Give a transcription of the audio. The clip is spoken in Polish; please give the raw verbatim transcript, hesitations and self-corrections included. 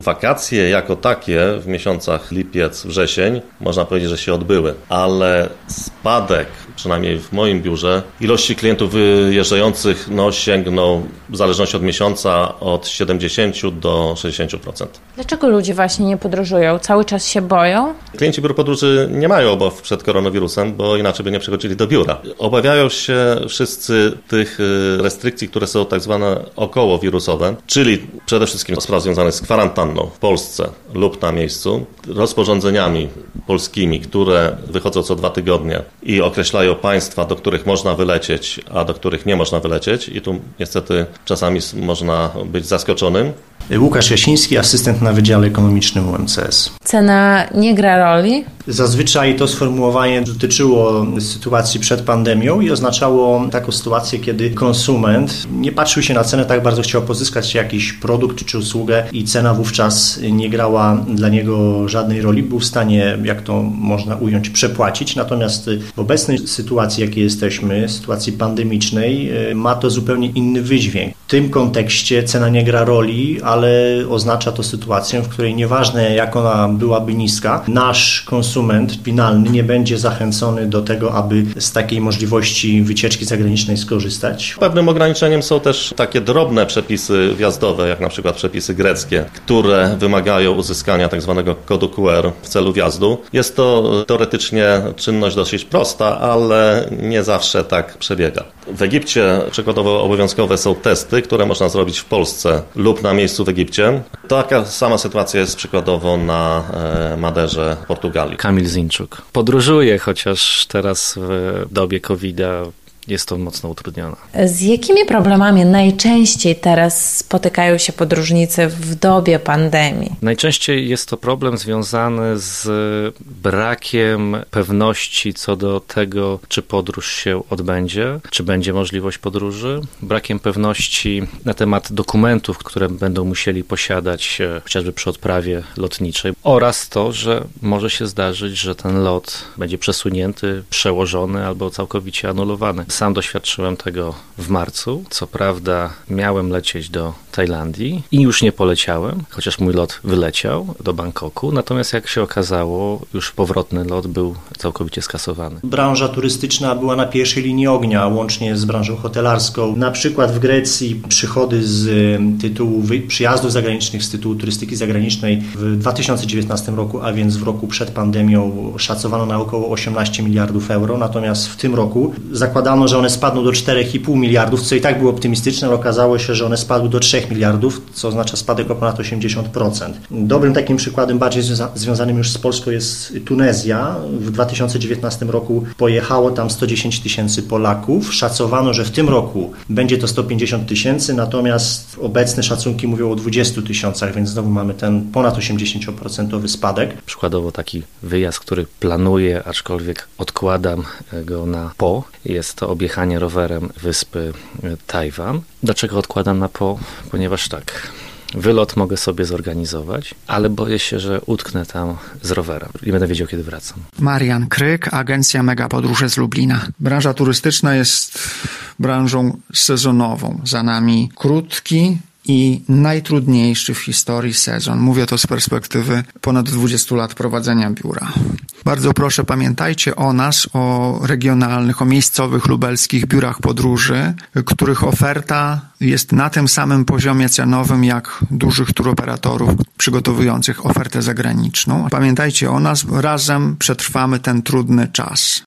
Wakacje jako takie w miesiącach lipiec, wrzesień można powiedzieć, że się odbyły, ale spadek, przynajmniej w moim biurze, ilości klientów wyjeżdżających no, sięgnął w zależności od miesiąca od siedemdziesiąt do sześćdziesiąt procent. Dlaczego ludzie właśnie nie podróżują? Cały czas się boją? Klienci biur podróży nie mają obaw przed koronawirusem, bo inaczej by nie przychodzili do biura. Obawiają się wszyscy tych restrykcji, które są tak zwane okołowirusowe, czyli przede wszystkim spraw związanych z kwarantanną w Polsce lub na miejscu, rozporządzeniami polskimi, które wychodzą co dwa tygodnie i określają państwa, do których można wylecieć, a do których nie można wylecieć. I tu niestety czasami można być zaskoczonym. Łukasz Jasiński, asystent na Wydziale Ekonomicznym U M C S. Cena nie gra roli? Zazwyczaj to sformułowanie dotyczyło sytuacji przed pandemią i oznaczało taką sytuację, kiedy konsument nie patrzył się na cenę, tak bardzo chciał pozyskać jakiś produkt czy usługę i cena wówczas nie grała dla niego żadnej roli. Był w stanie, jak to można ująć, przepłacić. Natomiast w obecnej sytuacji, jakiej jesteśmy, sytuacji pandemicznej, ma to zupełnie inny wydźwięk. W tym kontekście cena nie gra roli, ale oznacza to sytuację, w której nieważne jak ona byłaby niska, nasz konsument finalny nie będzie zachęcony do tego, aby z takiej możliwości wycieczki zagranicznej skorzystać. Pewnym ograniczeniem są też takie drobne przepisy wjazdowe, jak na przykład przepisy greckie, które wymagają uzyskania tak zwanego kodu Q R w celu wjazdu. Jest to teoretycznie czynność dosyć prosta, ale nie zawsze tak przebiega. W Egipcie przykładowo obowiązkowe są testy, które można zrobić w Polsce lub na miejscu w Egipcie. Taka sama sytuacja jest przykładowo na Maderze w Portugalii. Kamil Zinczuk podróżuje, chociaż teraz w dobie kowida jest to mocno utrudnione. Z jakimi problemami najczęściej teraz spotykają się podróżnicy w dobie pandemii? Najczęściej jest to problem związany z brakiem pewności co do tego, czy podróż się odbędzie, czy będzie możliwość podróży, brakiem pewności na temat dokumentów, które będą musieli posiadać chociażby przy odprawie lotniczej, oraz to, że może się zdarzyć, że ten lot będzie przesunięty, przełożony albo całkowicie anulowany. Sam doświadczyłem tego w marcu. Co prawda miałem lecieć do Tajlandii i już nie poleciałem, chociaż mój lot wyleciał do Bangkoku. Natomiast jak się okazało, już powrotny lot był całkowicie skasowany. Branża turystyczna była na pierwszej linii ognia, łącznie z branżą hotelarską. Na przykład w Grecji przychody z tytułu przyjazdów zagranicznych, z tytułu turystyki zagranicznej w dwa tysiące dziewiętnastym roku, a więc w roku przed pandemią, szacowano na około osiemnaście miliardów euro. Natomiast w tym roku zakładano, że one spadną do czterech i pół miliardów, co i tak było optymistyczne, ale okazało się, że one spadły do trzech miliardów, co oznacza spadek o ponad osiemdziesiąt procent. Dobrym takim przykładem, bardziej związa- związanym już z Polską, jest Tunezja. W dwa tysiące dziewiętnastym roku pojechało tam sto dziesięć tysięcy Polaków. Szacowano, że w tym roku będzie to sto pięćdziesiąt tysięcy, natomiast obecne szacunki mówią o dwudziestu tysiącach, więc znowu mamy ten ponad osiemdziesiąt procent spadek. Przykładowo taki wyjazd, który planuję, aczkolwiek odkładam go na po, jest to objechanie rowerem wyspy Tajwan. Dlaczego odkładam na po? Ponieważ tak, wylot mogę sobie zorganizować, ale boję się, że utknę tam z rowerem i będę wiedział, kiedy wracam. Marian Kryk, agencja Mega Podróże z Lublina. Branża turystyczna jest branżą sezonową. Za nami krótki i najtrudniejszy w historii sezon. Mówię to z perspektywy ponad dwudziestu lat prowadzenia biura. Bardzo proszę, pamiętajcie o nas, o regionalnych, o miejscowych lubelskich biurach podróży, których oferta jest na tym samym poziomie cenowym jak dużych turoperatorów przygotowujących ofertę zagraniczną. Pamiętajcie o nas, razem przetrwamy ten trudny czas.